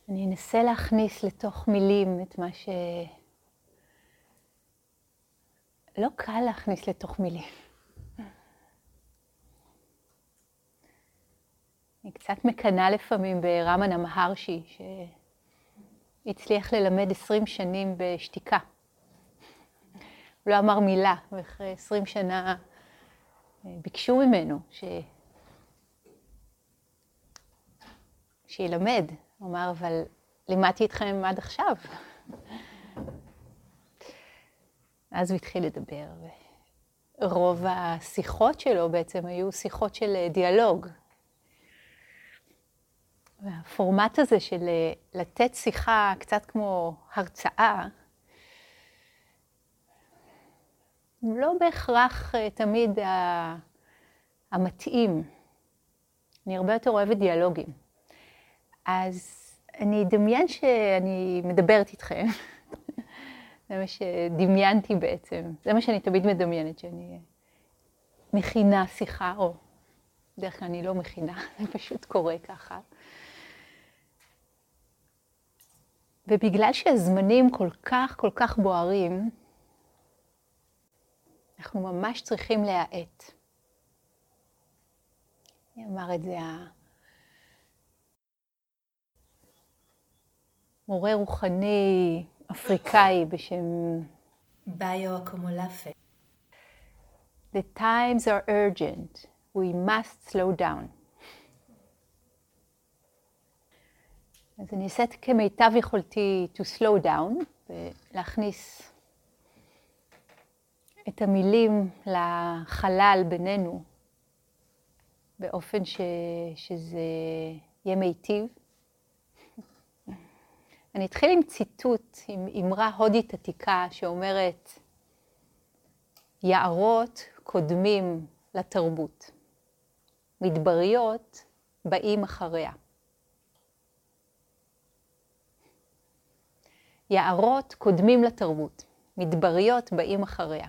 אני אנסה להכניס לתוך מילים את מה לא קל להכניס לתוך מילים. אני קצת מקנה לפעמים ברמנה מהרשי, שהצליח ללמד 20 שנים בשתיקה. הוא לא אמר מילה, ואחרי 20 שנה ביקשו ממנו שילמד. הוא אמר, אבל לימדתי אתכם עד עכשיו. אז הוא התחיל לדבר, ורוב השיחות שלו בעצם היו שיחות של דיאלוג. והפורמט הזה של לתת שיחה קצת כמו הרצאה, לא בהכרח תמיד המתאים. אני הרבה יותר אוהבת דיאלוגים. אז אני אדמיין שאני מדברת איתכם. זה מה שדמיינתי בעצם. זה מה שאני תמיד מדמיינת, שאני מכינה שיחה, או בדרך כלל אני לא מכינה, זה פשוט קורה ככה. ובגלל שהזמנים כל כך בוערים, אנחנו ממש צריכים להאט. אני אמר את זה מורה רוחני אפריקאי בשם ביו אקומולפה. The times are urgent. We must slow down. אז אני אעשה כמיטב יכולתי to slow down, ולהכניס את המילים לחלל בינינו, באופן שזה יהיה מיטיב. אני אתחיל עם ציטוט, עם אמרה הודית עתיקה שאומרת, יערות קודמים לתרבות, מדבריות באים אחריה. יערות קודמים לתרבות, מדבריות באים אחריה.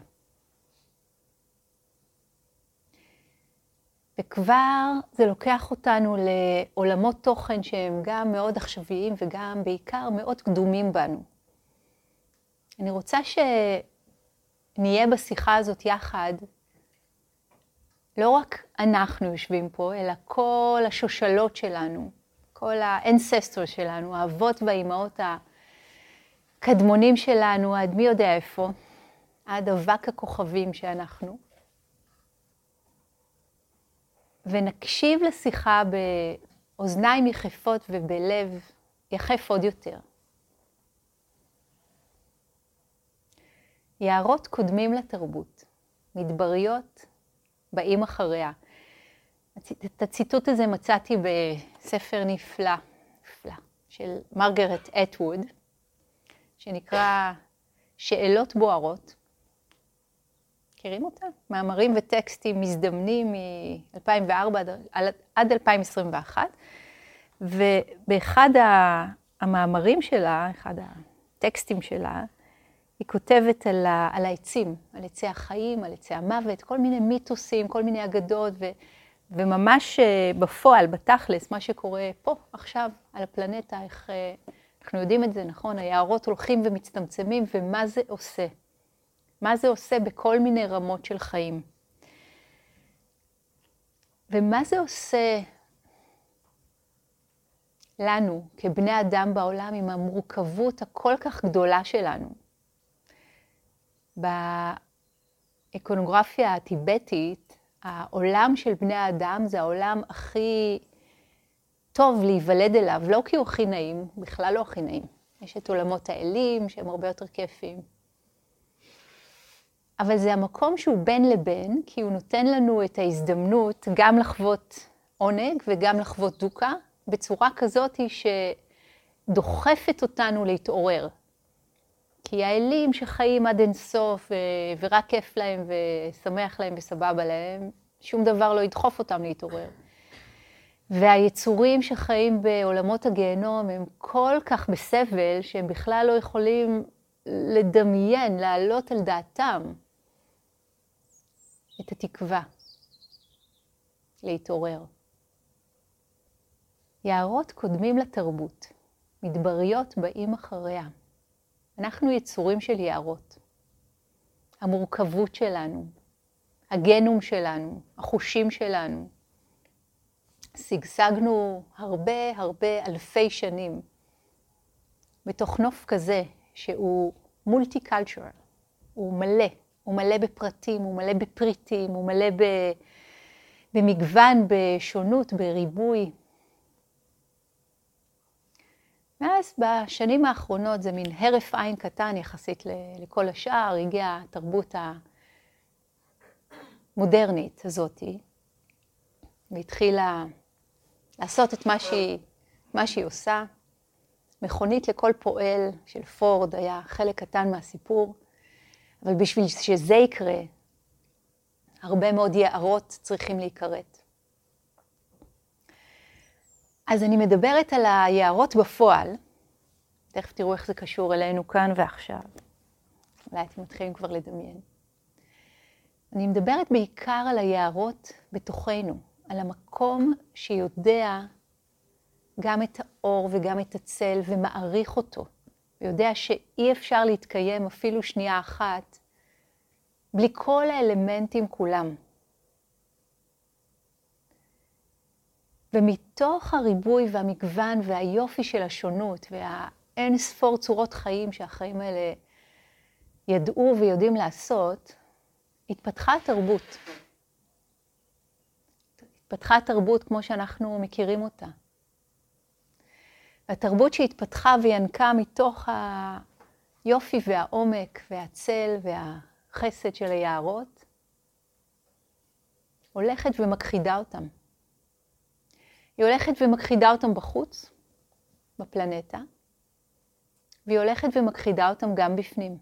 וכבר זה לוקח אותנו לעולמות תוכן שהם גם מאוד עכשוויים וגם בעיקר מאוד קדומים בנו. אני רוצה שנהיה בשיחה הזאת יחד, לא רק אנחנו יושבים פה, אלא כל השושלות שלנו, כל האנססטור שלנו, האבות והאימהות הקדמונים שלנו, עד מי יודע איפה, עד אבק הכוכבים שאנחנו. ונקשיב לשיחה באוזניים יחפות ובלב יחף עוד יותר. יערות קודמים לתרבות, מדבריות באים אחריה. את הציטוט הזה מצאתי בספר נפלא של מרגרט אטווד, שנקרא שאלות בוערות. מכירים אותה? מאמרים וטקסטים מזדמנים מ-2004 עד 2021. ובאחד המאמרים שלה, אחד הטקסטים שלה, היא כותבת על העצים, על עצי החיים, על עצי המוות, כל מיני מיתוסים, כל מיני אגדות, וממש בפועל, בתכלס, מה שקורה פה, עכשיו, על הפלנטה, איך אנחנו יודעים את זה, נכון? היערות הולכים ומצטמצמים, ומה זה עושה? מה זה עושה בכל מיני רמות של חיים? ומה זה עושה לנו, כבני אדם בעולם, עם המורכבות הכל כך גדולה שלנו? באיקונוגרפיה הטיבטית, העולם של בני האדם זה העולם הכי טוב להיוולד אליו, לא כי הוא הכי נעים, בכלל לא הכי נעים. יש את עולמות האלים שהם הרבה יותר כיפים. אבל זה המקום שהוא בין לבין, כי הוא נותן לנו את ההזדמנות גם לחוות עונג וגם לחוות דוקה, בצורה כזאת שדוחפת אותנו להתעורר. כי האלים שחיים עד אינסוף ורק כיף להם ושמח להם וסבבה להם, שום דבר לא ידחוף אותם להתעורר. והיצורים שחיים בעולמות הגיהנום הם כל כך בסבל שהם בכלל לא יכולים לדמיין, להעלות על דעתם את התקווה להתעורר. יערות קודמים לתרבות, מדבריות באים אחריה. אנחנו יצורים של יערות. המורכבות שלנו, הגנום שלנו, החושים שלנו, שגשגנו הרבה אלפי שנים בתוך נוף כזה שהוא מולטי-קלצ'רל, הוא מלא בפרטים, הוא מלא בפריטים, הוא מלא במגוון, בשונות, בריבוי. ואז בשנים האחרונות זה מין הרף עין קטן יחסית לכל השאר, הגיעה התרבות המודרנית הזאת, והתחילה לעשות את מה שהיא עושה. מכונית לכל פועל של פורד היה חלק קטן מהסיפור, אבל בשביל שזה יקרה, הרבה מאוד יערות צריכים להיקראת. אז אני מדברת על היערות בפועל, תכף תראו איך זה קשור אלינו כאן ועכשיו. אולי אתם מתחילים כבר לדמיין. אני מדברת בעיקר על היערות בתוכנו, על המקום שיודע גם את האור וגם את הצל ומעריך אותו, ויודע שאי אפשר להתקיים אפילו שנייה אחת בלי כל האלמנטים כולם. ומתוך הריבוי והמגוון והיופי של השונות והאין ספור צורות חיים שהחיים האלה ידעו ויודעים לעשות, התפתחה התרבות. התפתחה התרבות כמו שאנחנו מכירים אותה. התרבות שהתפתחה וינקה מתוך היופי והעומק והצל והחסד של היערות, הולכת ומכחידה אותם. היא הולכת ומכחידה אותם בחוץ, בפלנטה, והיא הולכת ומכחידה אותם גם בפנים.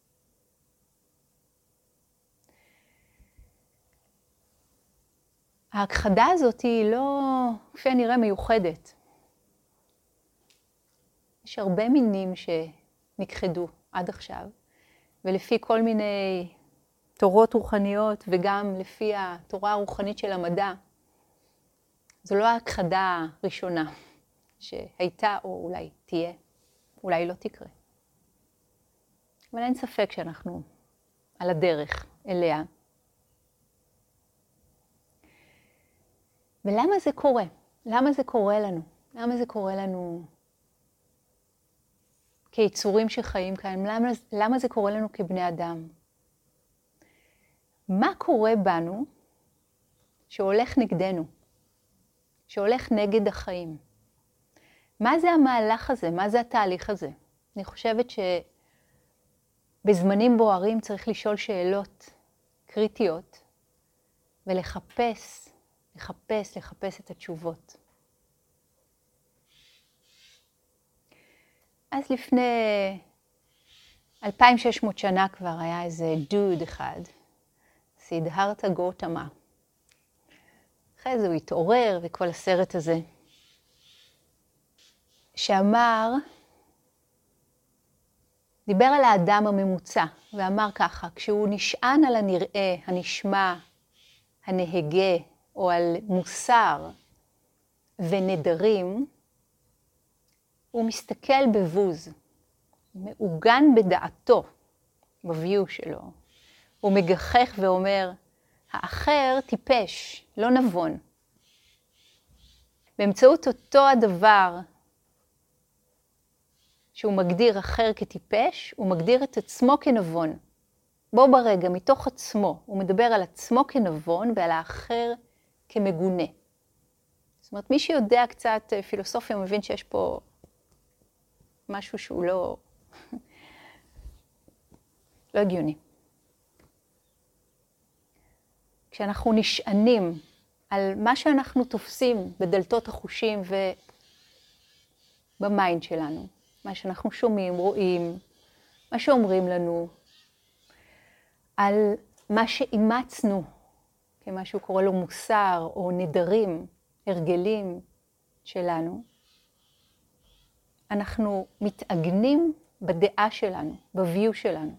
ההכחדה הזאת היא לא, כפי הנראה, מיוחדת. יש הרבה מינים שנכחדו עד עכשיו, ולפי כל מיני תורות רוחניות וגם לפי התורה הרוחנית של המדע, זו לא ההכחדה הראשונה שהייתה או אולי תהיה, אולי לא תקרה. אבל אין ספק שאנחנו על הדרך אליה. ולמה זה קורה? למה זה קורה לנו? למה זה קורה לנו כיצורים שחיים כאן? למה זה קורה לנו כבני אדם? מה קורה בנו שהולך נגדנו? שהולך נגד החיים? מה זה המהלך הזה? מה זה התהליך הזה? אני חושבת שבזמנים בוערים צריך לשאול שאלות קריטיות ולחפש את התשובות. אז לפני 2600 שנה כבר היה איזה דוד אחד, סידהרתה גותמה. אחרי זה הוא התעורר וכל הסרט הזה, שאמר, דיבר על האדם הממוצע, ואמר ככה, כשהוא נשען על הנראה, הנשמע, הנהגה, או על מוסר ונדרים, הוא מסתכל בבוז, מעוגן בדעתו, בביו שלו. הוא מגחך ואומר, האחר טיפש, לא נבון. באמצעות אותו הדבר שהוא מגדיר אחר כטיפש, הוא מגדיר את עצמו כנבון. בו ברגע, מתוך עצמו, הוא מדבר על עצמו כנבון ועל האחר כמגונה. זאת אומרת, מי שיודע קצת פילוסופיה מבין שיש פה משהו שהוא לא הגיוני. כשאנחנו נשענים על מה שאנחנו תופסים בדלתות החושים ובמיינד שלנו, מה שאנחנו שומעים, רואים, מה שאומרים לנו, על מה שאימצנו, כמה שהוא קורא לו מוסר או נדרים, הרגלים שלנו, אנחנו מתעגנים בדעה שלנו, בביו שלנו.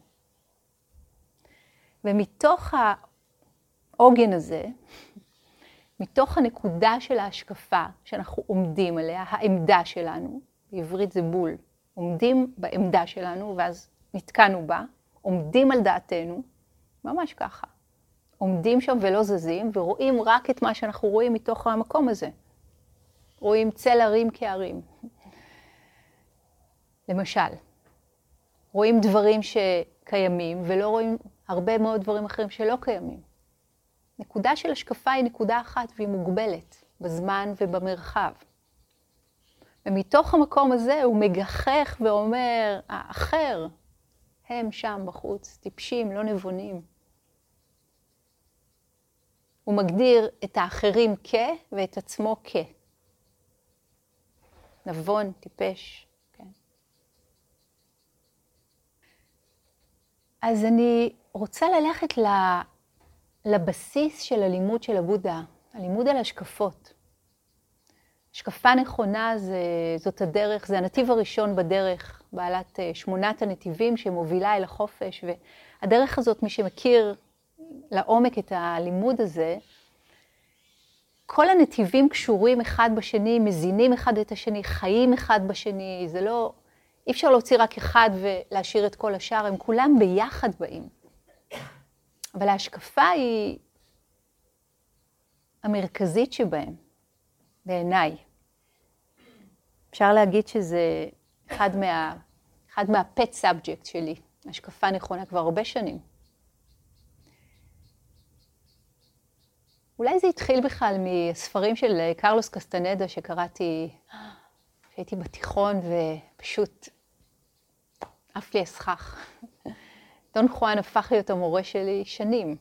ומתוך העוגן הזה, מתוך הנקודה של ההשקפה שאנחנו עומדים עליה, העמדה שלנו, בעברית זה בול. עומדים בעמדה שלנו, ואז נתקענו בה, עומדים על דעתנו, ממש ככה. עומדים שם ולא זזים, ורואים רק את מה שאנחנו רואים מתוך המקום הזה. רואים צל הרים כהרים. למשל, רואים דברים שקיימים, ולא רואים הרבה מאוד דברים אחרים שלא קיימים. נקודה של השקפה היא נקודה אחת, והיא מוגבלת בזמן ובמרחב. ומתוך המקום הזה הוא מגחך ואומר, האחר, הם שם בחוץ, טיפשים, לא נבונים. הוא מגדיר את האחרים ואת עצמו נבון, טיפש. כן. אז אני רוצה ללכת לבסיס של הלימוד של הבודה, הלימוד על השקפות. השקפה נכונה זאת הדרך, זה הנתיב הראשון בדרך, בעלת 8 הנתיבים שמובילה אל החופש, והדרך הזאת, מי שמכיר לעומק את הלימוד הזה, כל הנתיבים קשורים אחד בשני, מזינים אחד את השני, חיים אחד בשני, זה לא, אי אפשר להוציא רק אחד ולהשאיר את כל השאר, הם כולם ביחד באים. אבל ההשקפה היא המרכזית שבהם, בעיניי. אפשר להגיד שזה אחד מה-pet subject שלי, השקפה נכונה כבר הרבה שנים. אולי זה התחיל בכלל מספרים של קרלוס קסטנדה שקראתי כשהייתי בתיכון ופשוט עף לי הסכך. דון חואן הפך להיות המורה שלי שנים.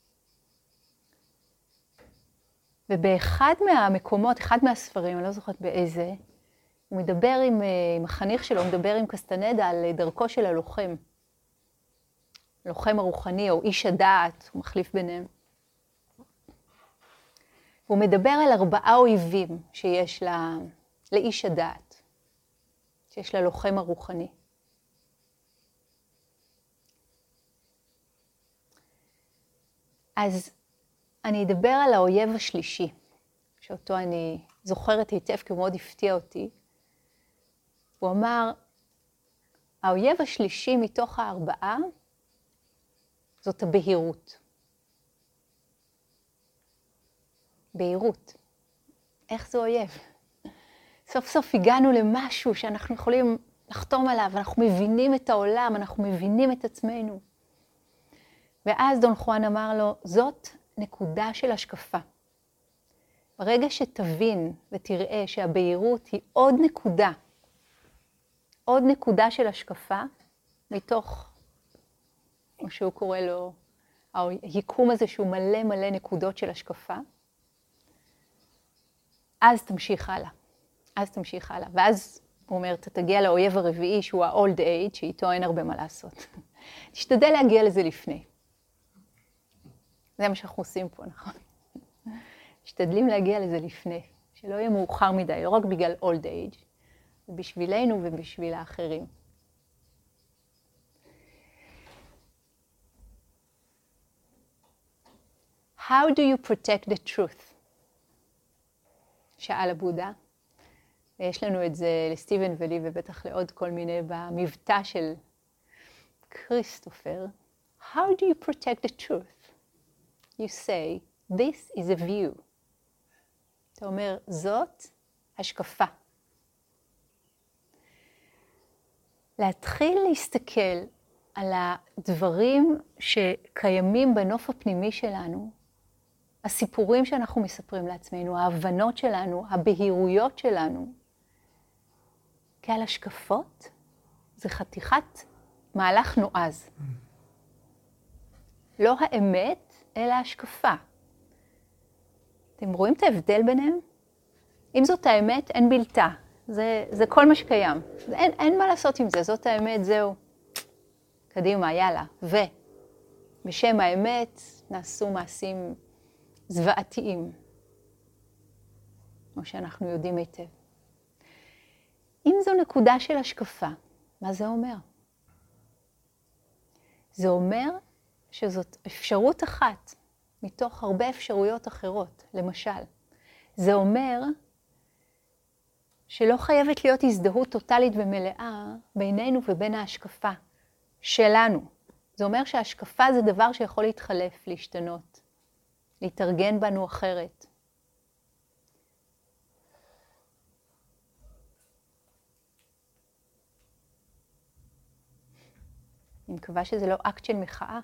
ובאחד מהמקומות, אחד מהספרים, אני לא זוכרת באיזה, הוא מדבר עם החניך שלו, הוא מדבר עם קסטנדה על דרכו של הלוחם. הלוחם הרוחני או איש הדעת, הוא מחליף ביניהם. הוא מדבר על 4 אויבים שיש לאיש הדעת, שיש ללוחם הרוחני. אז אני אדבר על האויב השלישי, שאותו אני זוכרת היטב כי הוא מאוד הפתיע אותי. הוא אמר, האויב השלישי מתוך 4 זאת הבהירות. בהירות. איך זה אויב? סוף סוף הגענו למשהו שאנחנו יכולים לחתום עליו, אנחנו מבינים את העולם, אנחנו מבינים את עצמנו. ואז דון חואן אמר לו, זאת נקודה של השקפה. ברגע שתבין ותראה שהבהירות היא עוד נקודה של השקפה, מתוך מה שהוא קורא לו, היקום הזה שהוא מלא נקודות של השקפה, אז תמשיך הלאה. ואז הוא אומר, אתה תגיע לאויב הרביעי שהוא ה-old age, שאיתו אין הרבה מה לעשות. תשתדל להגיע לזה לפני. זה מה שאנחנו עושים פה, נכון? משתדלים להגיע לזה לפני, שלא יהיה מאוחר מדי, לא רק בגלל old age, בשבילנו ובשביל האחרים. How do you protect the truth? שאל הבודה. ויש לנו את זה לסטיבן ולי ובטח לעוד כל מיני במבטא של כריסטופר. How do you protect the truth? You say, this is a view. אתה אומר, זאת השקפה. להתחיל להסתכל על הדברים שקיימים בנוף הפנימי שלנו, הסיפורים שאנחנו מספרים לעצמנו, ההבנות שלנו, הבהירויות שלנו, כעל השקפות, זה חתיכת מהלך נועז. לא האמת, אלא השקפה. אתם רואים את ההבדל ביניהם? אם זאת האמת, אין בלתה. זה כל מה שקיים. אין מה לעשות עם זה, זאת האמת, זהו. קדימה, יאללה. ובשם האמת נעשו מעשים זוועתיים, כמו שאנחנו יודעים היטב. אם זו נקודה של השקפה, מה זה אומר? זה אומר שזאת אפשרות אחת מתוך הרבה אפשרויות אחרות. למשל, זה אומר שלא חייבת להיות הזדהות טוטלית ומלאה בינינו ובין ההשקפה שלנו. זה אומר שההשקפה זה דבר שיכול להתחלף, להשתנות, להתארגן בנו אחרת. אני מקווה שזה לא אקט של מחאה.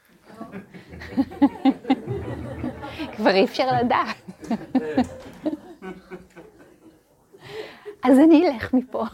כבר אי אפשר לדעת. אז אני אלך מפה.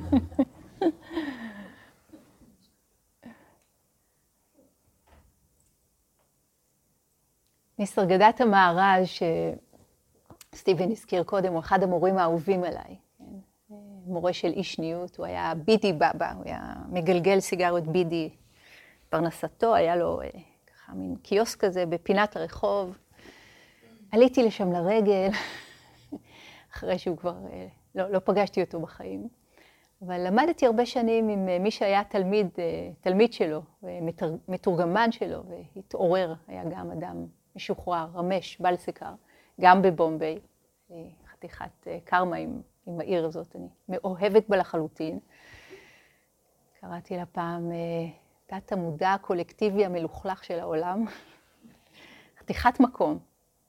ניסרגדת המהר"ל, שסטיבן הזכיר קודם, הוא אחד המורים האהובים עליי. מורה של אישניות, הוא היה בידי בבא, הוא היה מגלגל סיגריות בידי. פרנסתו, היה לו ככה מין קיוסק כזה בפינת הרחוב. עליתי לשם לרגל, אחרי שהוא כבר, לא פגשתי אותו בחיים. אבל למדתי הרבה שנים עם מי שהיה תלמיד שלו, מתורגמן שלו, והתעורר, היה גם אדם משוחרר, רמש, בלסיקר, גם בבומביי, חתיכת קרמה עם העיר הזאת, אני מאוהבת בה לחלוטין. קראתי לה פעם תת המודע הקולקטיבי המלוכלך של העולם, חתיכת מקום.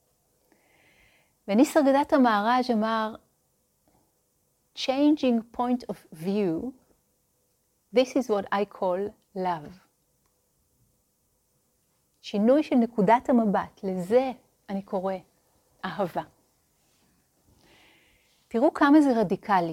וניסרגדת המהר"ל אמר, changing point of view, this is what I call love. שינוי של נקודת המבט, לזה אני קורא אהבה. תראו כמה זה רדיקלי.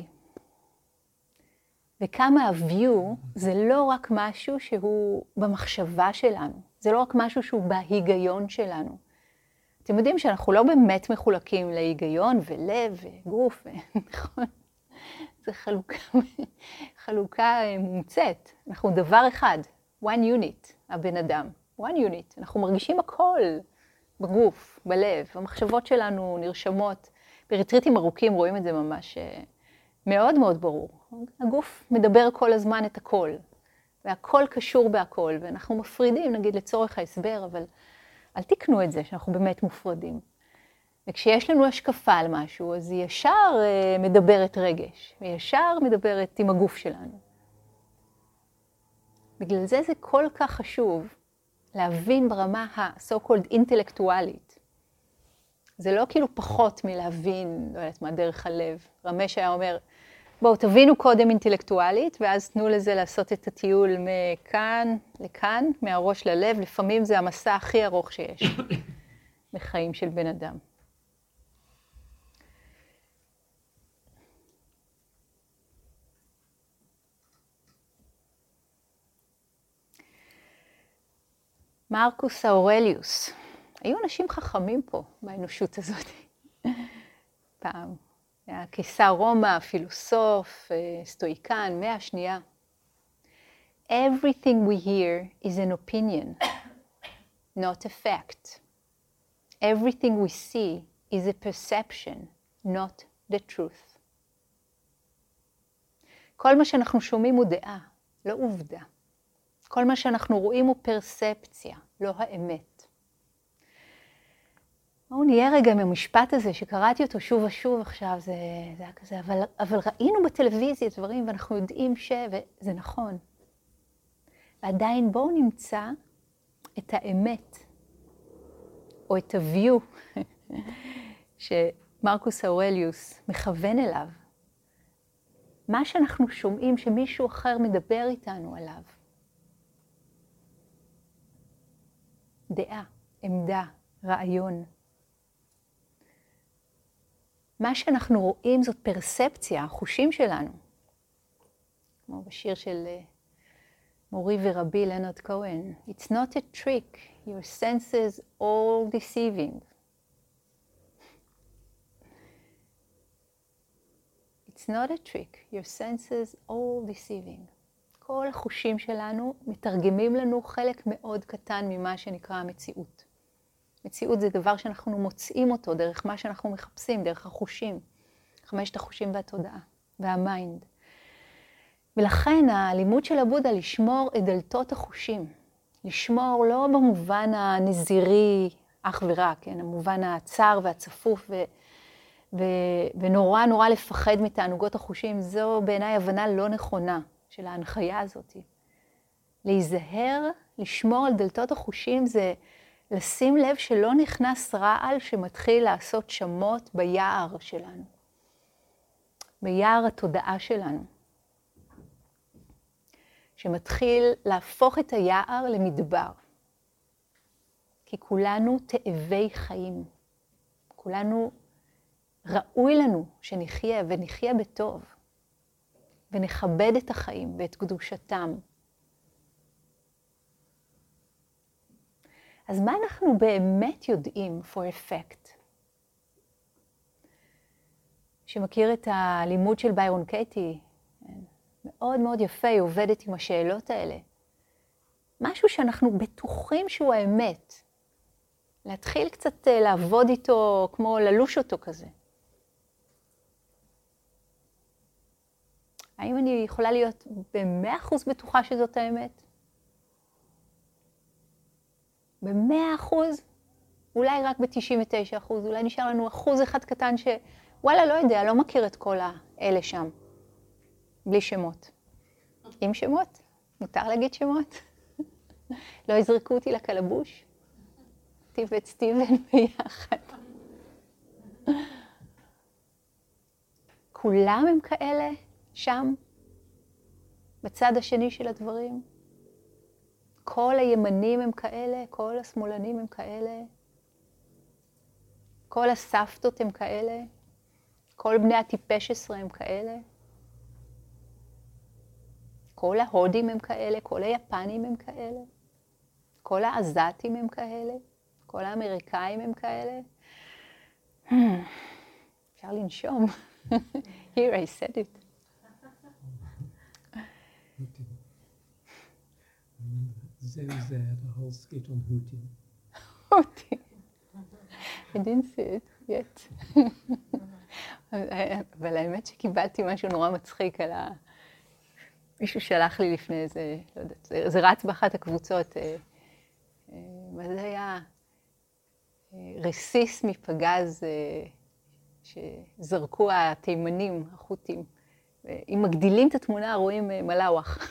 וכמה ה-view זה לא רק משהו שהוא במחשבה שלנו. זה לא רק משהו שהוא בהיגיון שלנו. אתם יודעים שאנחנו לא באמת מחולקים להיגיון ולב וגוף, נכון? זה חלוקה מומצאת. אנחנו דבר אחד, one unit, הבן אדם. one unit. אנחנו מרגישים הכל בגוף, בלב. המחשבות שלנו נרשמות. בריטריטים ארוכים רואים את זה ממש מאוד מאוד ברור. הגוף מדבר כל הזמן את הכל. והכל קשור בהכל. ואנחנו מפרידים, נגיד, לצורך ההסבר, אבל אל תקנו את זה שאנחנו באמת מופרדים. וכשיש לנו השקפה על משהו, אז היא ישר מדברת רגש, וישר מדברת עם הגוף שלנו. בגלל זה כל כך חשוב להבין ברמה ה-so called אינטלקטואלית. זה לא כאילו פחות מלהבין, לא יודעת מה, דרך הלב. רמש היה אומר, בואו תבינו קודם אינטלקטואלית, ואז תנו לזה לעשות את הטיול מכאן לכאן, מהראש ללב. לפעמים זה המסע הכי ארוך שיש בחיים של בן אדם. מרקוס אורליוס. היו אנשים חכמים פה באנושות הזאת. פעם. היה קיסר רומא, פילוסוף, סטואיקן, מאה השנייה. Everything we hear is an opinion, not a fact. Everything we see is a perception, not the truth. כל מה שאנחנו שומעים הוא דעה, לא עובדה. כל מה שאנחנו רואים הוא פרספציה, לא האמת. בואו נהיה רגע עם המשפט הזה שקראתי אותו שוב ושוב עכשיו, זה היה כזה, אבל ראינו בטלוויזיה דברים ואנחנו יודעים וזה נכון. ועדיין בואו נמצא את האמת, או את ה-view שמרקוס אורליוס מכוון אליו. מה שאנחנו שומעים שמישהו אחר מדבר איתנו עליו. דעה, עמדה, רעיון. מה שאנחנו רואים זאת פרספציה, החושים שלנו. כמו בשיר של מורי ורבי לנרד כהן. It's not a trick, your senses all deceiving. It's not a trick, your senses all deceiving. כל החושים שלנו מתרגמים לנו חלק מאוד קטן ממה שנקרא המציאות. מציאות זה דבר שאנחנו מוצאים אותו דרך מה שאנחנו מחפשים, דרך החושים. 5 החושים והתודעה, והמיינד. ולכן הלימוד של הבודה לשמור את דלתות החושים. לשמור לא במובן הנזירי אך ורק, כן? המובן הצר והצפוף ונורא נורא לפחד מתענוגות החושים, זו בעיניי הבנה לא נכונה של ההנחיה הזאת. להיזהר, לשמור על דלתות החושים, זה לשים לב שלא נכנס רעל שמתחיל לעשות שמות ביער שלנו. ביער התודעה שלנו. שמתחיל להפוך את היער למדבר. כי כולנו תאבי חיים. כולנו ראוי לנו שנחיה ונחיה בטוב. ונכבד את החיים ואת קדושתם. אז מה אנחנו באמת יודעים for effect? שמכיר את הלימוד של ביירון קייטי, מאוד מאוד יפה, היא עובדת עם השאלות האלה. משהו שאנחנו בטוחים שהוא האמת. להתחיל קצת לעבוד איתו, כמו ללוש אותו כזה. האם אני יכולה להיות ב100% בטוחה שזאת האמת? ב100%? אולי רק ב99%, אולי נשאר לנו 1% קטן שוואלה, לא יודע, לא מכיר את כל האלה שם. בלי שמות. עם שמות? מותר להגיד שמות? לא יזרקו אותי לקלבוש? אותי ואת סטיבן ביחד. כולם הם כאלה שם, בצד השני של הדברים. כל הימנים הם כאלה, כל השמאלנים הם כאלה. כל הסבתות הם כאלה. כל בני הטיפש 10 הם כאלה. כל ההודים הם כאלה, כל היפנים הם כאלה. כל העזתים הם כאלה. כל האמריקאים הם כאלה. אפשר לנשום. Here I said it. There had a whole skit on Houthi. Houthi. I didn't see it yet. אבל האמת שקיבלתי משהו נורא מצחיק על מישהו שלח לי לפני איזה, לא יודעת, זה רץ באחת הקבוצות. מה זה היה? רסיס מפגז שזרקו התימנים, החות'ים. אם מגדילים את התמונה, רואים מלאווח.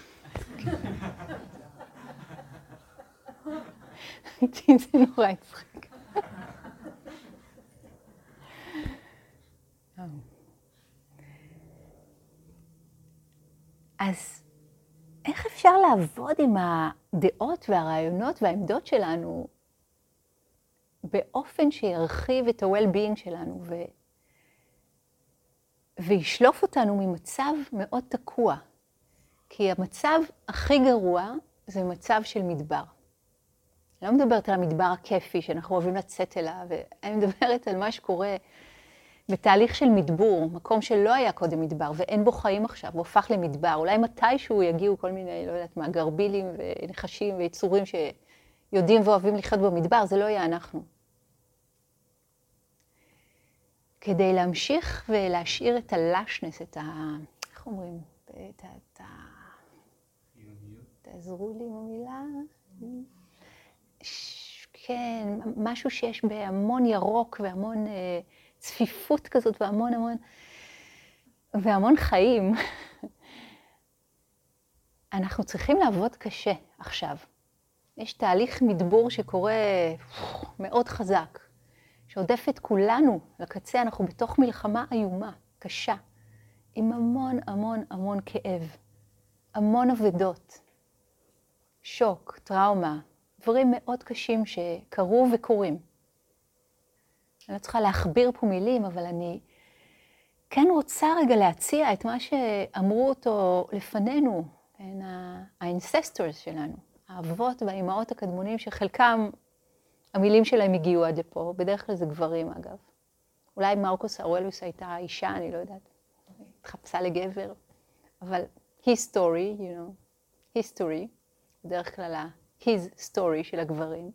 זה נורא הצחיק. אז איך אפשר לעבוד עם הדעות והרעיונות והעמדות שלנו באופן שירחיב את ה-well-being שלנו וישלוף אותנו ממצב מאוד תקוע? כי המצב הכי גרוע זה מצב של מדבר. אני לא מדברת על המדבר הכיפי שאנחנו אוהבים לצאת אליו, אני מדברת על מה שקורה בתהליך של מדבור, מקום שלא היה קודם מדבר ואין בו חיים עכשיו, הוא הופך למדבר. אולי מתישהו יגיעו כל מיני, לא יודעת מה, גרבילים ונחשים ויצורים שיודעים ואוהבים לחיות במדבר, זה לא יהיה אנחנו. כדי להמשיך ולהשאיר את הלשנס, את איך אומרים? תעזרו לי עם המילה. כן, משהו שיש בהמון ירוק והמון צפיפות כזאת והמון חיים. אנחנו צריכים לעבוד קשה עכשיו. יש תהליך מדבור שקורה מאוד חזק, שעודף את כולנו לקצה. אנחנו בתוך מלחמה איומה, קשה, עם המון כאב, המון אבדות, שוק, טראומה, דברים מאוד קשים שקרו וקורים. אני לא צריכה להכביר פה מילים, אבל אני כן רוצה רגע להציע את מה שאמרו אותו לפנינו, האנססטורס שלנו, האבות והאימהות הקדמונים, שחלקם, המילים שלהם הגיעו עד לפה, בדרך כלל זה גברים אגב. אולי מרקוס אורליוס הייתה אישה, אני לא יודעת, התחפשה לגבר, אבל his story, history, בדרך כלל his story של הגברים.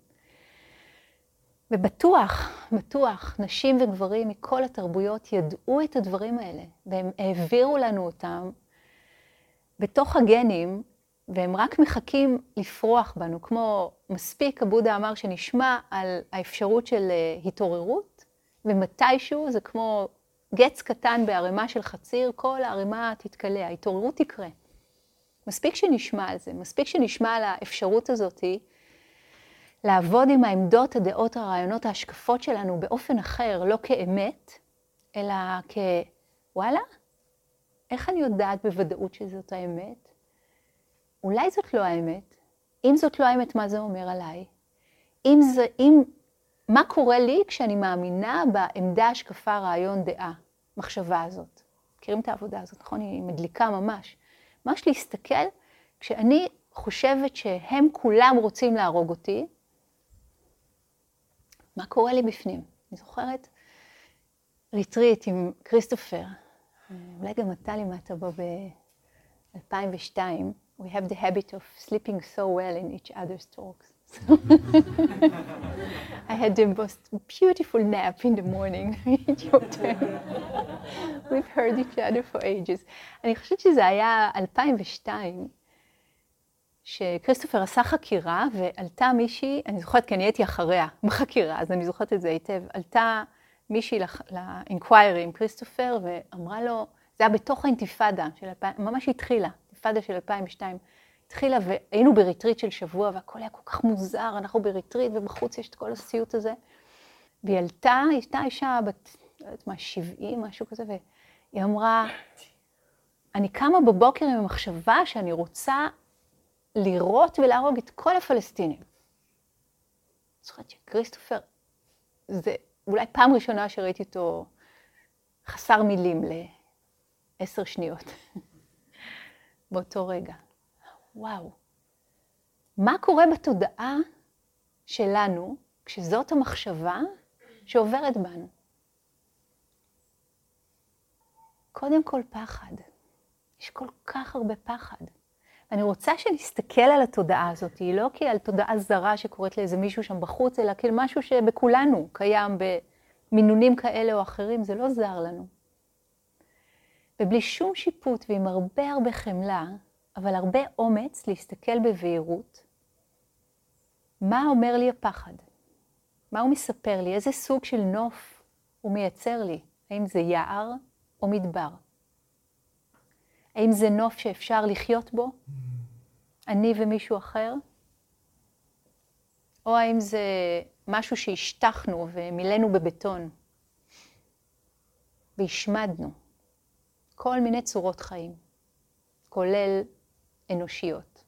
ובטוח, נשים וגברים מכל התרבויות ידעו את הדברים האלה, והם העבירו לנו אותם בתוך הגנים, והם רק מחכים לפרוח בנו, כמו מספיק, הבודה אמר שנשמע על האפשרות של התעוררות, ומתישהו זה כמו גץ קטן בערימה של חציר, כל הערימה תתקלע, ההתעוררות תקרה. מספיק שנשמע על זה, מספיק שנשמע על האפשרות הזאת, לעבוד עם העמדות, הדעות, הרעיונות, ההשקפות שלנו באופן אחר, לא כאמת, אלא כוואלה, איך אני יודעת בוודאות שזאת האמת? אולי זאת לא האמת. אם זאת לא האמת, מה זה אומר עליי? מה קורה לי כשאני מאמינה בעמדה, השקפה, רעיון, דעה, מחשבה הזאת? מכירים את העבודה הזאת, נכון? היא מדליקה ממש. ממש להסתכל, כשאני חושבת שהם כולם רוצים להרוג אותי, מה קורה לי בפנים? אני זוכרת ריטריט עם כריסטופר, אולי גם אתה לימדת בו ב-2002, we have the habit of sleeping so well in each other's talks. I had the most beautiful nap in the morning. We've heard each other for ages. אני חושבת שזה היה 2002, שכריסטופר עשה חקירה, ועלתה מישהי, אני זוכרת כי אני הייתי אחריה בחקירה, אז אני זוכרת את זה היטב, עלתה מישהי לאינקוויירי עם כריסטופר, ואמרה לו, זה היה בתוך האינתיפאדה, ממש התחילה, אינתיפאדה של 2002, התחילה והיינו בריטריט של שבוע, והכל היה כל כך מוזר, אנחנו בריטריט ובחוץ יש את כל הסיוט הזה. והיא עלתה, הייתה אישה בת, לא יודעת מה, 70, משהו כזה, והיא אמרה, אני קמה בבוקר עם המחשבה שאני רוצה לראות ולהרוג את כל הפלסטינים. זוכרת שכריסטופר, זה אולי פעם ראשונה שראיתי אותו חסר מילים ל10 שניות. באותו רגע. וואו. מה קורה בתודעה שלנו כשזאת המחשבה שעוברת בנו? קודם כל פחד. יש כל כך הרבה פחד. אני רוצה שנסתכל על התודעה הזאת, היא לא כעל תודעה זרה שקוראת לאיזה מישהו שם בחוץ, אלא כאל משהו שבכולנו קיים במינונים כאלה או אחרים, זה לא זר לנו. ובלי שום שיפוט ועם הרבה חמלה, אבל הרבה אומץ להסתכל בבהירות, מה אומר לי הפחד? מה הוא מספר לי? איזה סוג של נוף הוא מייצר לי? האם זה יער או מדבר? האם זה נוף שאפשר לחיות בו? אני ומישהו אחר? או האם זה משהו שהשטחנו ומילאנו בבטון והשמדנו? כל מיני צורות חיים, כולל אנושיות.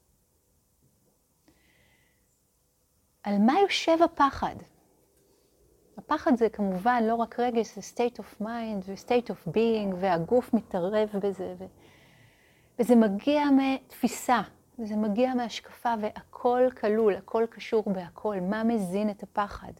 על מה יושב הפחד? הפחד זה כמובן לא רק רגש, זה state of mind ו-state of being, והגוף מתערב בזה. וזה מגיע מתפיסה, וזה מגיע מהשקפה, והכל כלול, הכל קשור בהכל. מה מזין את הפחד?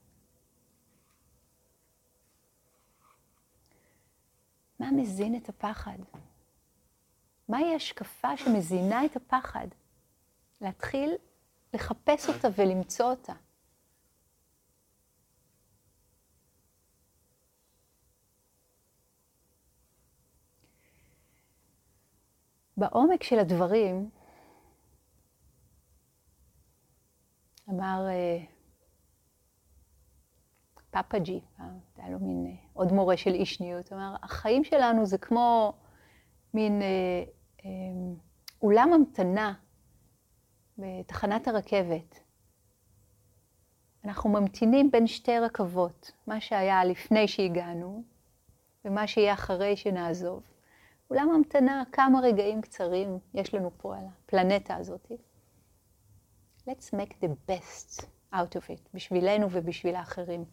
מה מזין את הפחד? מהי השקפה שמזינה את הפחד? להתחיל לחפש אותה ולמצוא אותה. בעומק של הדברים, אמר פאפאג'י, היה לו מין עוד מורה של אישניות, אמר, החיים שלנו זה כמו מין אולם המתנה בתחנת הרכבת. אנחנו ממתינים בין שתי רכבות, מה שהיה לפני שהגענו ומה שיהיה אחרי שנעזוב. אולם המתנה, כמה רגעים קצרים יש לנו פה על הפלנטה הזאת. Let's make the best out of it, בשבילנו ובשביל האחרים.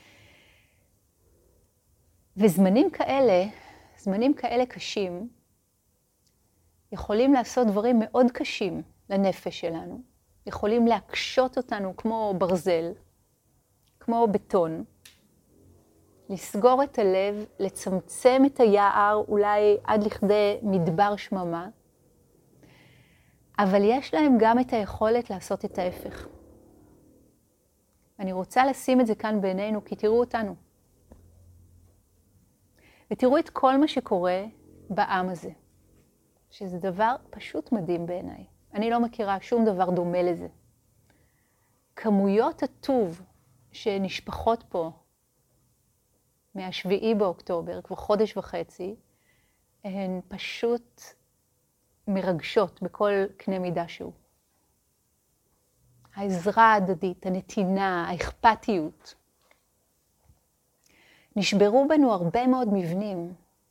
וזמנים כאלה קשים, יכולים לעשות דברים מאוד קשים לנפש שלנו. יכולים להקשות אותנו כמו ברזל, כמו בטון. לסגור את הלב, לצמצם את היער, אולי עד לכדי מדבר שממה. אבל יש להם גם את היכולת לעשות את ההפך. אני רוצה לשים את זה כאן בעינינו, כי תראו אותנו. ותראו את כל מה שקורה בעם הזה. שזה דבר פשוט מדהים בעיניי. אני לא מכירה שום דבר דומה לזה. כמויות הטוב שנשפחות פה, מה-7 באוקטובר, כבר חודש וחצי, הן פשוט מרגשות בכל קנה מידה שהוא. העזרה ההדדית, הנתינה, האכפתיות. נשברו בנו הרבה מאוד מבנים,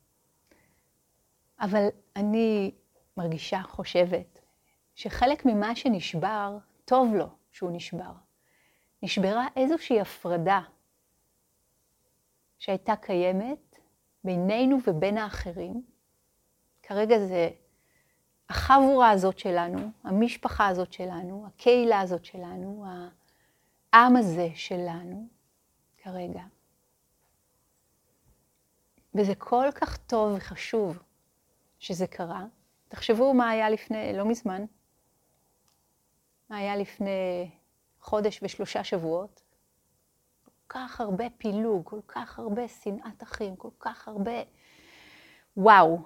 אבל אני מרגישה, חושבת, שחלק ממה שנשבר, טוב לו שהוא נשבר. נשברה איזושהי הפרדה שהייתה קיימת בינינו ובין האחרים. כרגע זה החבורה הזאת שלנו, המשפחה הזאת שלנו, הקהילה הזאת שלנו, העם הזה שלנו, כרגע. וזה כל כך טוב וחשוב שזה קרה. תחשבו מה היה לפני, לא מזמן, מה היה לפני חודש ו3 שבועות. כל כך הרבה פילוג, כל כך הרבה שנאת אחים, כל כך הרבה וואו.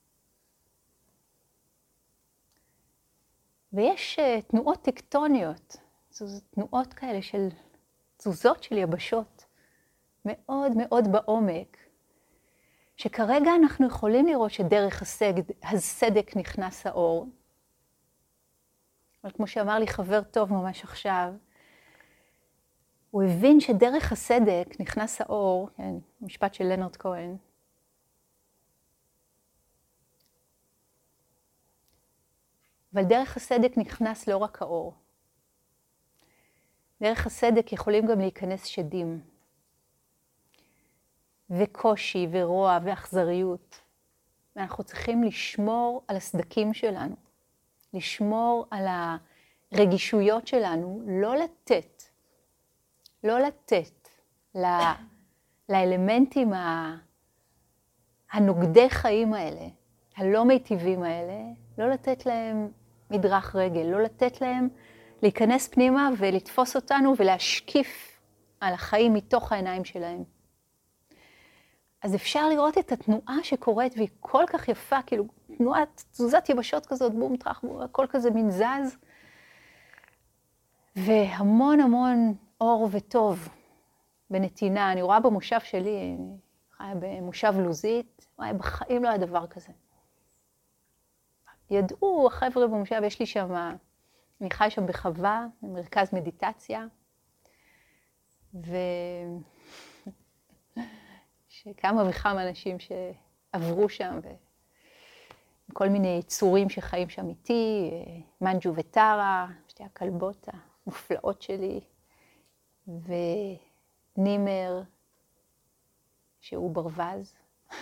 ויש תנועות טקטוניות, תנועות כאלה של תזוזות של יבשות, מאוד מאוד בעומק, שכרגע אנחנו יכולים לראות שדרך הסדק נכנס האור. אבל כמו שאמר לי חבר טוב ממש עכשיו, הוא הבין שדרך הסדק נכנס האור, כן, משפט של לנרד כהן, אבל דרך הסדק נכנס לא רק האור. דרך הסדק יכולים גם להיכנס שדים, וקושי ורוע ואכזריות. ואנחנו צריכים לשמור על הסדקים שלנו, לשמור על הרגישויות שלנו, לא לתת לאלמנטים הנוגדי חיים האלה, הלא מיטיבים האלה, לא לתת להם מדרך רגל, לא לתת להם להיכנס פנימה ולתפוס אותנו ולהשקיף על החיים מתוך העיניים שלהם. אז אפשר לראות את התנועה שקורית והיא כל כך יפה, כאילו תנועת תזוזת יבשות כזאת, בום טרח, הכל כזה מין זז. והמון המון אור וטוב בנתינה. אני רואה במושב שלי, אני חיה במושב לוזית, בחיים לא היה דבר כזה. ידעו החבר'ה במושב, יש לי שם, אני חי שם בחווה, במרכז מדיטציה, שכמה וכמה אנשים שעברו שם, וכל מיני יצורים שחיים שם איתי, מנג'ו וטרה, שתי הכלבות המופלאות שלי, ונימר, שהוא ברווז.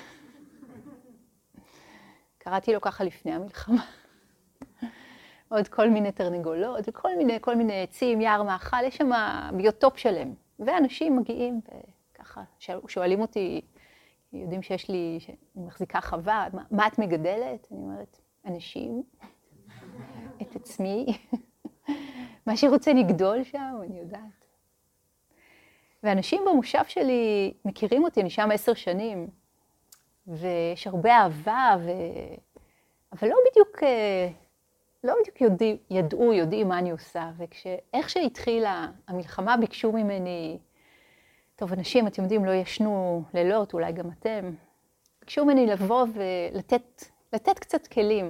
קראתי לו ככה לפני המלחמה. עוד כל מיני תרנגולות, וכל מיני עצים, יער מאכל, יש שם ביוטופ שלם. ואנשים מגיעים וככה, שואלים אותי, יודעים שיש לי, שאני מחזיקה חווה, מה את מגדלת? אני אומרת, אנשים, את עצמי, מה שרוצה לגדול שם, אני יודעת. ואנשים במושב שלי מכירים אותי, אני שם 10 שנים, ויש הרבה אהבה, אבל לא בדיוק יודעים מה אני עושה. ואיך שהתחילה המלחמה, ביקשו ממני, טוב, אנשים, אתם יודעים, לא ישנו לילות, אולי גם אתם, ביקשו ממני לבוא ולתת קצת כלים.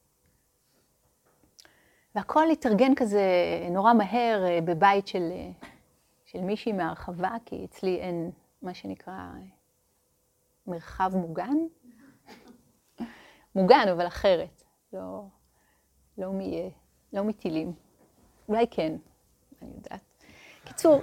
והכל התארגן כזה נורא מהר בבית של מישהי מהרחבה, כי אצלי אין מה שנקרא מרחב מוגן. מוגן, אבל אחרת. לא מטילים. אולי כן, אני יודעת. קיצור,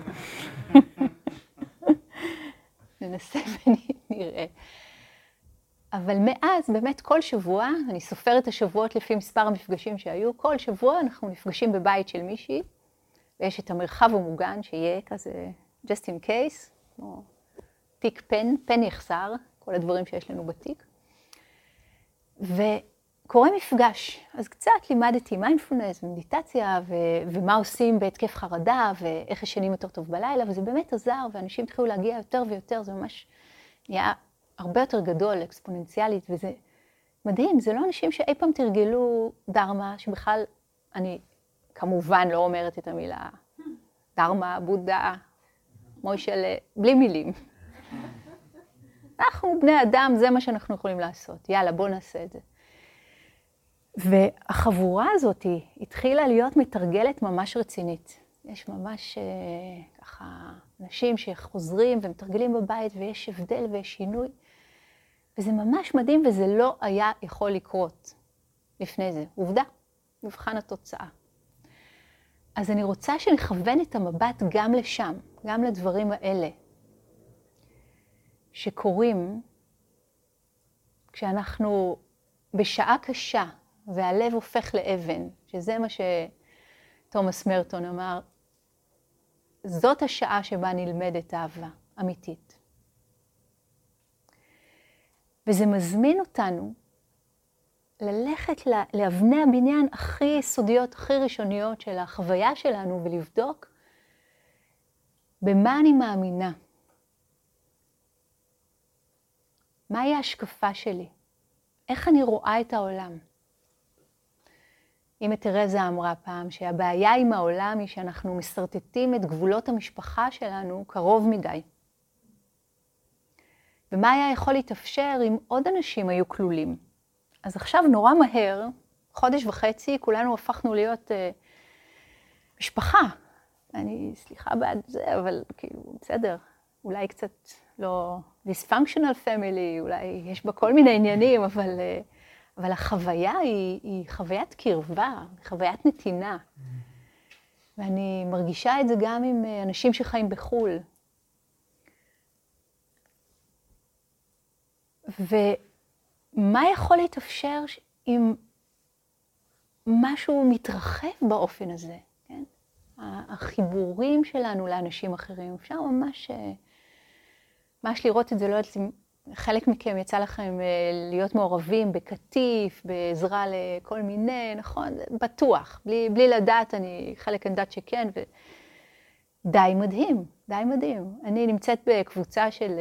ננסה ונראה. אבל מאז, באמת כל שבוע, אני סופרת את השבועות לפי מספר המפגשים שהיו, כל שבוע אנחנו נפגשים בבית של מישהי, ויש את המרחב המוגן שיהיה כזה, just in case, כמו תיק פן יחסר, כל הדברים שיש לנו בתיק. וקורה מפגש, אז קצת לימדתי מיינדפולנס ומדיטציה, ומה עושים בהתקף חרדה, ואיך ישנים יותר טוב בלילה, וזה באמת עזר, ואנשים התחילו להגיע יותר ויותר, זה ממש נהיה הרבה יותר גדול, אקספוננציאלית, וזה מדהים, זה לא אנשים שאי פעם תרגלו דרמה, שבכלל אני כמובן לא אומרת את המילה דרמה, בודה, מוישלה, בלי מילים. אנחנו בני אדם, זה מה שאנחנו יכולים לעשות. יאללה, בוא נעשה את זה. והחבורה הזאת התחילה להיות מתרגלת ממש רצינית. יש ממש ככה אנשים שחוזרים ומתרגלים בבית, ויש הבדל ויש שינוי. וזה ממש מדהים, וזה לא היה יכול לקרות לפני זה. עובדה, מבחן התוצאה. אז אני רוצה שנכוון את המבט גם לשם, גם לדברים האלה, שקורים כשאנחנו בשעה קשה, והלב הופך לאבן, שזה מה שתומאס מרטון אמר, זאת השעה שבה נלמדת אהבה אמיתית. וזה מזמין אותנו ללכת לאבני הבניין הכי יסודיות, הכי ראשוניות של החוויה שלנו, ולבדוק במה אני מאמינה. מהי ההשקפה שלי? איך אני רואה את העולם? אמא תרזה אמרה פעם שהבעיה עם העולם היא שאנחנו מסרטטים את גבולות המשפחה שלנו קרוב מדי. ומה היה יכול להתאפשר אם עוד אנשים היו כלולים? אז עכשיו נורא מהר, חודש וחצי, כולנו הפכנו להיות משפחה. סליחה בעד זה, אבל כאילו, בסדר. אולי קצת לא dysfunctional family, אולי יש בה כל מיני עניינים, אבל החוויה היא חוויית קרבה, חוויית נתינה. ואני מרגישה את זה גם עם אנשים שחיים בחו"ל. ומה יכול להתאפשר אם משהו מתרחב באופן הזה? כן? החיבורים שלנו לאנשים אחרים, אפשר ממש לראות את זה, לא יודעת אם חלק מכם יצא לכם להיות מעורבים בקטיף, בעזרה לכל מיני, נכון? בטוח, בלי לדעת, חלק אני יודעת שכן, ודי מדהים, די מדהים. אני נמצאת בקבוצה של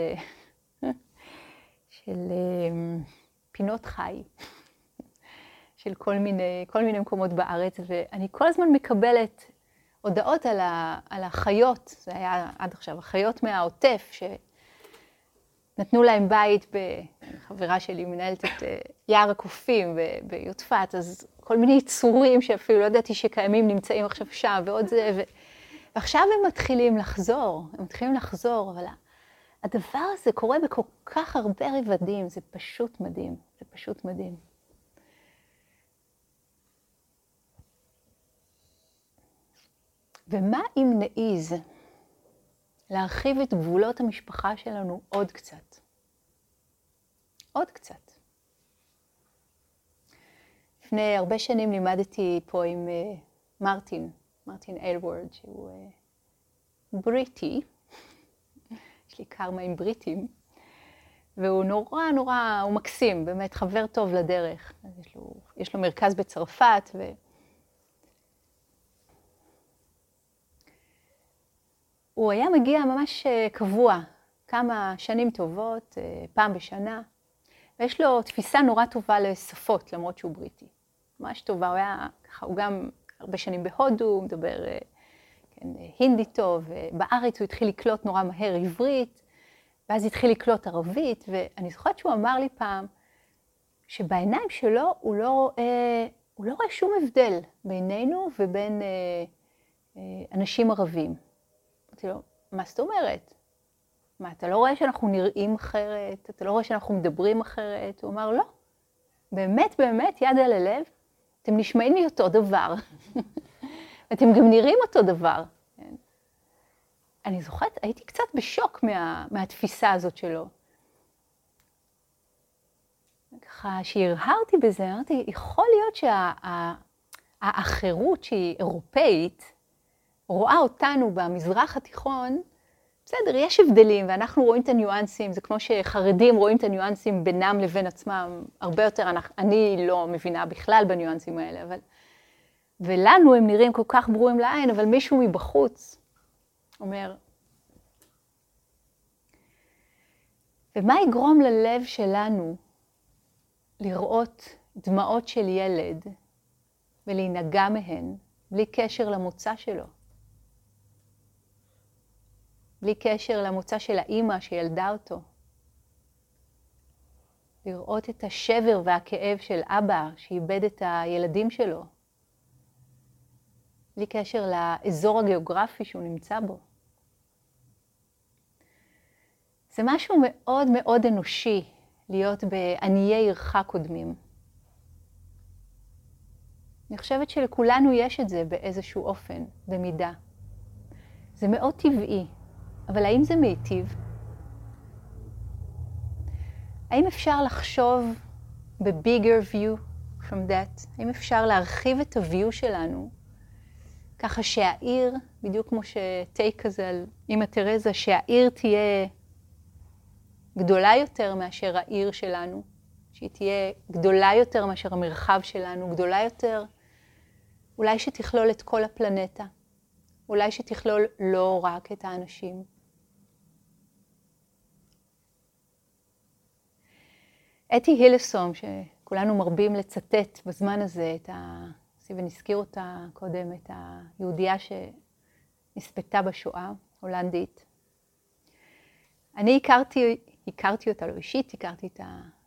פינות חי, של כל מיני מקומות בארץ, ואני כל הזמן מקבלת הודעות על החיות, זה היה עד עכשיו, החיות מהעוטף, נתנו להם בית, חברה שלי מנהלת את יער הקופים ביוטפת, אז כל מיני יצורים שאפילו לא ידעתי שקיימים נמצאים עכשיו שם ועוד זה, ועכשיו הם מתחילים לחזור, אבל הדבר הזה קורה בכל כך הרבה רבדים, זה פשוט מדהים, זה פשוט מדהים. ומה אם נעיז להרחיב את גבולות המשפחה שלנו עוד קצת? עוד קצת. לפני הרבה שנים לימדתי פה עם מרטין אלוורד, שהוא בריטי. יש לי קרמה עם בריטים. והוא נורא, הוא מקסים, באמת חבר טוב לדרך. יש לו מרכז בצרפת, הוא היה מגיע ממש קבוע, כמה שנים טובות, פעם בשנה, ויש לו תפיסה נורא טובה לשפות, למרות שהוא בריטי. ממש טובה, הוא גם הרבה שנים בהודו, הוא מדבר הינדי טוב, ובארץ הוא התחיל לקלוט נורא מהר עברית, ואז התחיל לקלוט ערבית, ואני זוכרת שהוא אמר לי פעם, שבעיניים שלו הוא לא רואה שום הבדל בינינו ובין אנשים ערבים. אמרתי לו, מה זאת אומרת? מה, אתה לא רואה שאנחנו נראים אחרת? אתה לא רואה שאנחנו מדברים אחרת? הוא אמר, לא. באמת, יד על הלב, אתם נשמעים לי אותו דבר. אתם גם נראים אותו דבר. אני זוכרת, הייתי קצת בשוק מהתפיסה הזאת שלו. ככה, שהרהרתי בזה, אמרתי, יכול להיות שהאחרות שהיא אירופאית, רואה אותנו במזרח התיכון, בסדר, יש הבדלים, ואנחנו רואים את הניואנסים, זה כמו שחרדים רואים את הניואנסים בינם לבין עצמם, הרבה יותר, אני לא מבינה בכלל בניואנסים האלה, ולנו הם נראים כל כך ברורים לעין, אבל מישהו מבחוץ אומר, ומה יגרום ללב שלנו לראות דמעות של ילד ולהינגע מהן, בלי קשר למוצא שלו? בלי קשר למוצא של האימא שילדה אותו. לראות את השבר והכאב של אבא שאיבד את הילדים שלו, בלי קשר לאזור הגיאוגרפי שהוא נמצא בו. זה משהו מאוד מאוד אנושי להיות בעניי עירך קודמים. אני חושבת שלכולנו יש את זה באיזשהו אופן, במידה. זה מאוד טבעי, אבל האם זה מיטיב? האם אפשר לחשוב ב-bigger view from that? האם אפשר להרחיב את ה-view שלנו, ככה שהעיר, בדיוק כמו שטייק כזה על אמא תרזה, שהעיר תהיה גדולה יותר מאשר העיר שלנו, שהיא תהיה גדולה יותר מאשר המרחב שלנו, גדולה יותר, אולי שתכלול את כל הפלנטה, אולי שתכלול לא רק את האנשים. אתי הילסום, שכולנו מרבים לצטט בזמן הזה, סטיבן הזכיר אותה קודם, את היהודייה שנספתה בשואה, הולנדית. אני הכרתי אותה, לא אישית, הכרתי את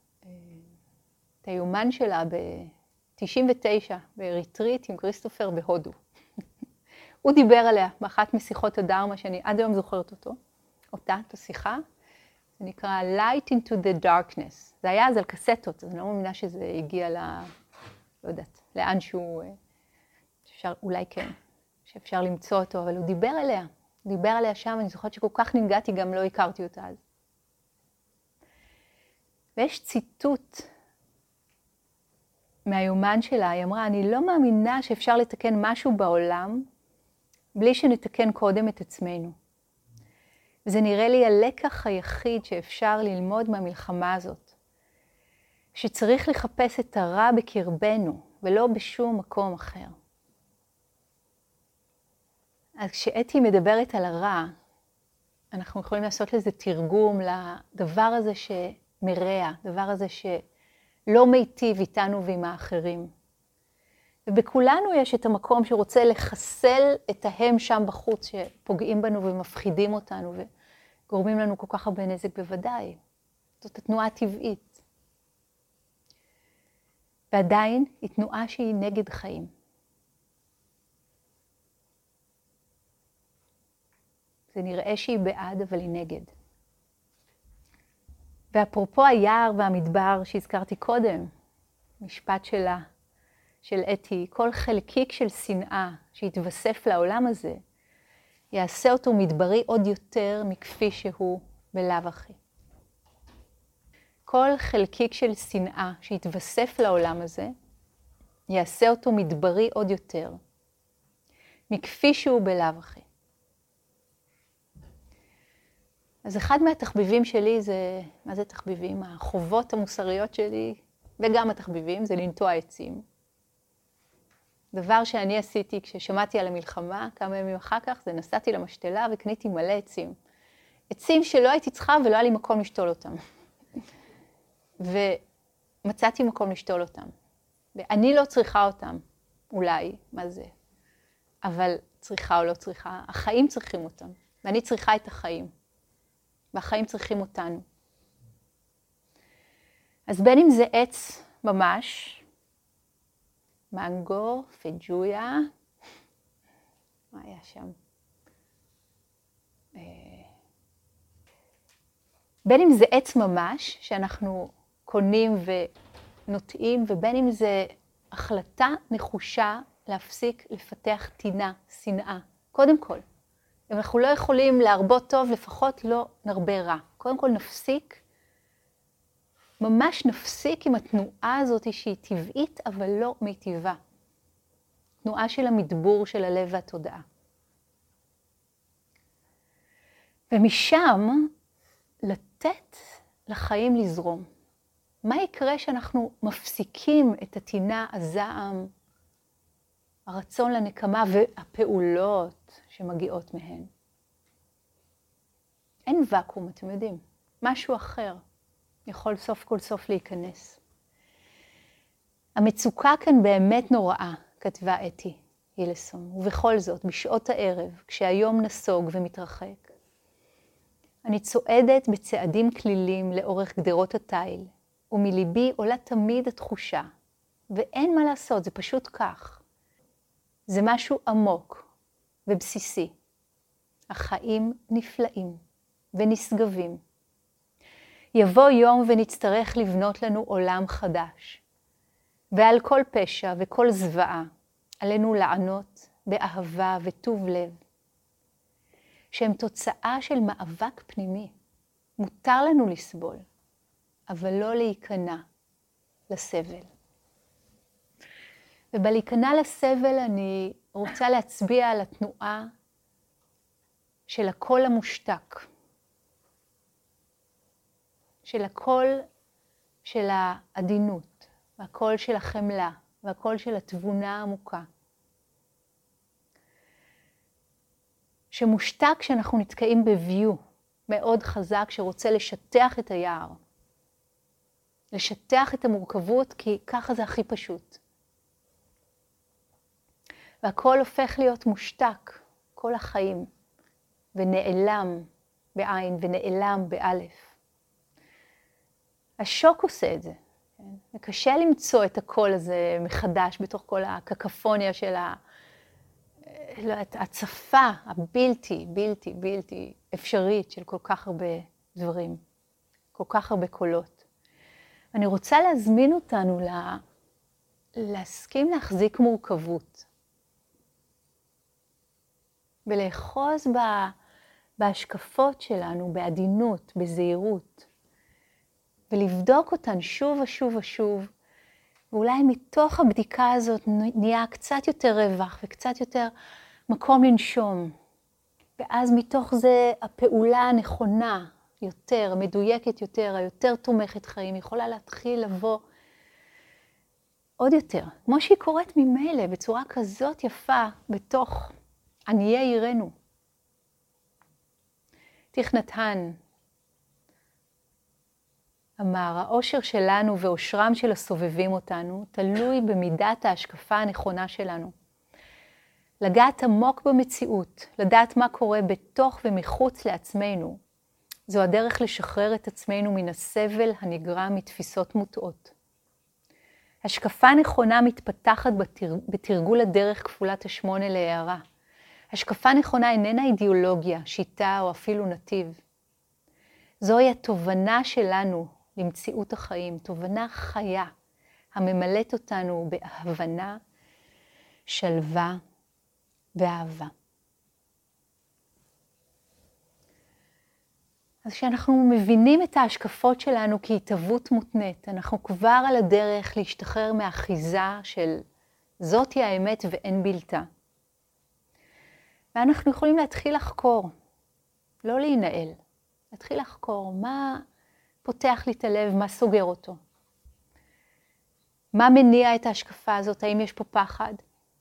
היומן שלה ב-99, בריטריט עם כריסטופר בהודו. הוא דיבר עליה באחת משיחות הדרמה שאני עד היום זוכרת אותה, את השיחה. זה נקרא Light into the Darkness. זה היה אז על קסטות, אז אני לא מאמינה שזה הגיע לא יודעת, לאן שהוא, אולי כן, שאפשר למצוא אותו, אבל הוא דיבר עליה שם, אני זוכרת שכל כך ננגעתי, גם לא הכרתי אותה אז. ויש ציטוט מהיומן שלה, היא אמרה, אני לא מאמינה שאפשר לתקן משהו בעולם, בלי שנתקן קודם את עצמנו. וזה נראה לי הלקח היחיד שאפשר ללמוד מהמלחמה הזאת. שצריך לחפש את הרע בקרבנו, ולא בשום מקום אחר. אז כשאתי מדברת על הרע, אנחנו יכולים לעשות לזה תרגום לדבר הזה שמרע, דבר הזה שלא מיטיב איתנו ועם האחרים. ובכולנו יש את המקום שרוצה לחסל את ההם שם בחוץ, שפוגעים בנו ומפחידים אותנו, וגורמים לנו כל כך הרבה נזק בוודאי. זאת התנועה הטבעית. ועדיין היא תנועה שהיא נגד חיים. זה נראה שהיא בעד, אבל היא נגד. ואפרופו היער והמדבר שהזכרתי קודם, משפט של אתי, כל חלקיק של שנאה שהתווסף לעולם הזה, יעשה אותו מדברי עוד יותר מכפי שהוא בלאו הכי. כל חלקיק של שנאה שהתווסף לעולם הזה, יעשה אותו מדברי עוד יותר מכפי שהוא בלאו הכי. אז אחד מהתחביבים שלי זה, מה זה תחביבים? החובות המוסריות שלי, וגם התחביבים, זה לנטוע עצים. דבר שאני עשיתי כששמעתי על המלחמה, כמה ימים אחר כך, זה נסעתי למשתלה וקניתי מלא עצים. עצים שלא הייתי צריכה ולא היה לי מקום לשתול אותם. ומצאתי מקום לשתול אותם. ואני לא צריכה אותם, אולי, מה זה? אבל צריכה או לא צריכה, החיים צריכים אותם. ואני צריכה את החיים. והחיים צריכים אותנו. אז בין אם זה עץ ממש, מנגו, פג'ויה, מה היה שם? בין אם זה עץ ממש, שאנחנו קונים ונוטעים, ובין אם זה החלטה נחושה להפסיק לפתח טינה, שנאה. קודם כל, אם אנחנו לא יכולים להרבות טוב, לפחות לא נרבה רע. קודם כל נפסיק, ממש נפסיק עם התנועה הזאת שהיא טבעית, אבל לא מיטיבה. תנועה של המדבור של הלב והתודעה. ומשם לתת לחיים לזרום. מה יקרה שאנחנו מפסיקים את הטינה, הזעם, הרצון לנקמה והפעולות שמגיעות מהן? אין וקום, אתם יודעים. משהו אחר יכול סוף כל סוף להיכנס. המצוקה כאן באמת נוראה, כתבה אתי הילסום. ובכל זאת, בשעות הערב, כשהיום נסוג ומתרחק, אני צועדת בצעדים כלילים לאורך גדרות התיל, ומליבי עולה תמיד התחושה, ואין מה לעשות, זה פשוט כך. זה משהו עמוק ובסיסי. החיים נפלאים ונשגבים. יבוא יום ונצטרך לבנות לנו עולם חדש. ועל כל פשע וכל זוועה עלינו לענות באהבה וטוב לב. שהם תוצאה של מאבק פנימי. מותר לנו לסבול, אבל לא להיכנע לסבל. ובלהיכנע לסבל אני רוצה להצביע על התנועה של הקול המושתק. של הקול של העדינות, והקול של החמלה, והקול של התבונה העמוקה. שמושתק כשאנחנו נתקעים בביו מאוד חזק שרוצה לשטח את היער. לשטח את המורכבות כי ככה זה הכי פשוט. והכל הופך להיות מושתק כל החיים ונעלם בעין ונעלם באלף. השוק עושה את זה. כן? וקשה למצוא את הקול הזה מחדש בתוך כל הקקפוניה של הצפה הבלתי אפשרית של כל כך הרבה דברים, כל כך הרבה קולות. אני רוצה להזמין אותנו להסכים להחזיק מורכבות, ולאחוז בהשקפות שלנו, בעדינות, בזהירות, ולבדוק אותן שוב ושוב ושוב, ואולי מתוך הבדיקה הזאת נהיה קצת יותר רווח וקצת יותר מקום לנשום. ואז מתוך זה הפעולה הנכונה יותר, המדויקת יותר, היותר תומכת חיים, יכולה להתחיל לבוא עוד יותר. כמו שהיא קורית ממילא, בצורה כזאת יפה בתוך עניי עירנו. תיך נתן אמר, האושר שלנו ואושרם של הסובבים אותנו תלוי במידת ההשקפה הנכונה שלנו. לגעת עמוק במציאות, לדעת מה קורה בתוך ומחוץ לעצמנו, זו הדרך לשחרר את עצמנו מן הסבל הנגרם מתפיסות מוטעות. השקפה נכונה מתפתחת בתרגול הדרך כפולת 8 להערה. השקפה נכונה איננה אידיאולוגיה, שיטה או אפילו נתיב. זוהי התובנה שלנו למציאות החיים, תובנה חיה, הממלאת אותנו בהבנה, שלווה ואהבה. אז כשאנחנו מבינים את ההשקפות שלנו כהתהוות מותנית, אנחנו כבר על הדרך להשתחרר מהאחיזה של זאתי האמת ואין בלתה. ואנחנו יכולים להתחיל לחקור, לא להינעל, להתחיל לחקור מה פותח לי את הלב, מה סוגר אותו. מה מניע את ההשקפה הזאת? האם יש פה פחד?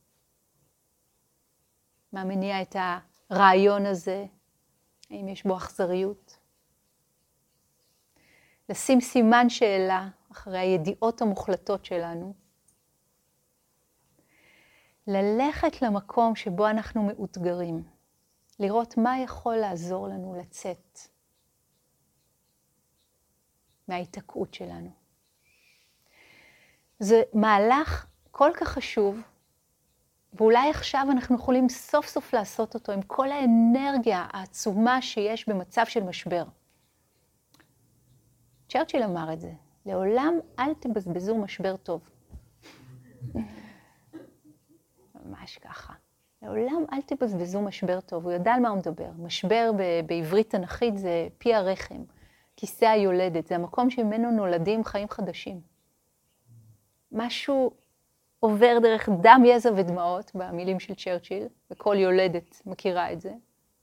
מה מניע את הרעיון הזה? האם יש בו אכזריות? לשים סימן שאלה אחרי הידיעות המוחלטות שלנו. ללכת למקום שבו אנחנו מאותגרים. לראות מה יכול לעזור לנו לצאת מההתעקעות שלנו. זה מהלך כל כך חשוב, ואולי עכשיו אנחנו יכולים סוף סוף לעשות אותו עם כל האנרגיה העצומה שיש במצב של משבר. צ'רצ'יל אמר את זה, לעולם אל תבזבזו משבר טוב. ממש ככה. לעולם אל תבזבזו משבר טוב, הוא ידע על מה הוא מדבר. משבר בעברית תנכית זה פי הרחם, כיסא היולדת, זה המקום שממנו נולדים חיים חדשים. משהו עובר דרך דם, יזע ודמעות, במילים של צ'רצ'יל, וכל יולדת מכירה את זה.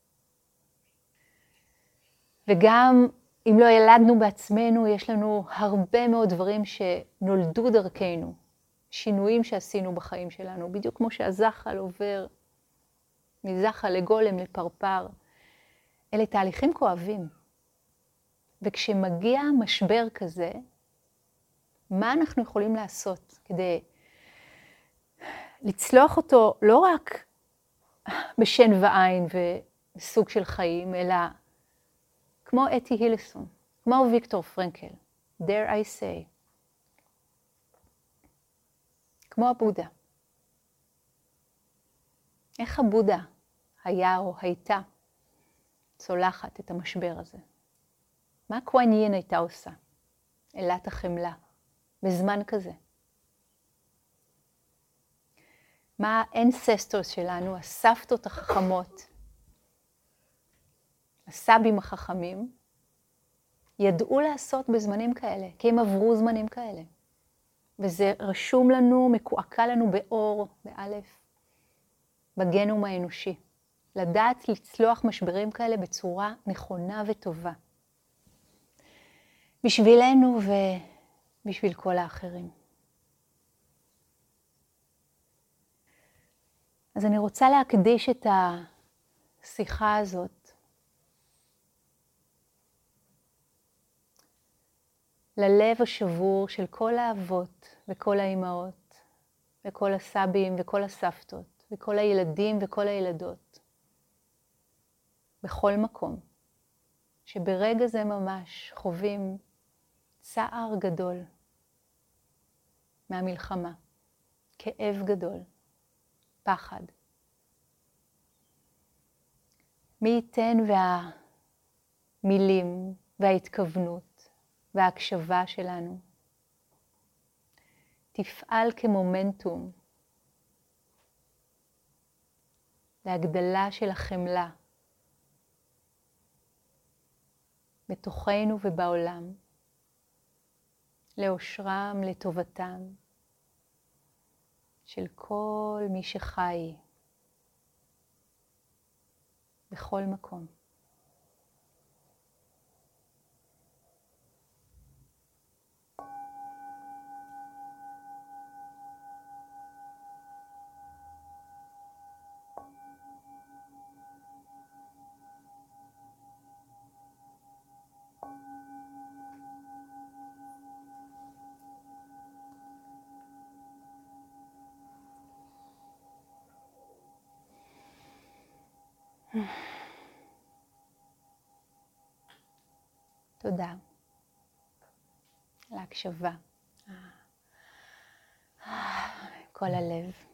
וגם אם לא ילדנו בעצמנו, יש לנו הרבה מאוד דברים שנולדו דרכנו, שינויים שעשינו בחיים שלנו, בדיוק כמו שהזחל עובר מזחל לגולם לפרפר. אלה תהליכים כואבים. וכשמגיע משבר כזה, מה אנחנו יכולים לעשות כדי לצלוח אותו לא רק בשן ועין וסוג של חיים, אלא כמו אתי הילסון, כמו ויקטור פרנקל, dare I say, כמו הבודה. איך הבודה היה או הייתה צולחת את המשבר הזה? מה קוואן יין הייתה עושה? אלת החמלה, בזמן כזה. מה האנססטורס שלנו, הסבתות החכמות, הסבים החכמים, ידעו לעשות בזמנים כאלה, כי הם עברו זמנים כאלה. וזה רשום לנו, מקועקע לנו באור, באלף, בגנום האנושי. לדעת לצלוח משברים כאלה בצורה נכונה וטובה. בשבילנו ובשביל כל האחרים. אז אני רוצה להקדיש את השיחה הזאת ללב השבור של כל האבות וכל האימהות וכל הסבים וכל הסבתות וכל הילדים וכל הילדות. בכל מקום, שברגע זה ממש חווים צער גדול מהמלחמה, כאב גדול, פחד. מי ייתן והמילים וההתכוונות וההקשבה שלנו תפעל כמומנטום להגדלה של החמלה בתוכנו ובעולם, לאושרם, לטובתם של כל מי שחי בכל מקום. תודה על ההקשבה. כל הלב.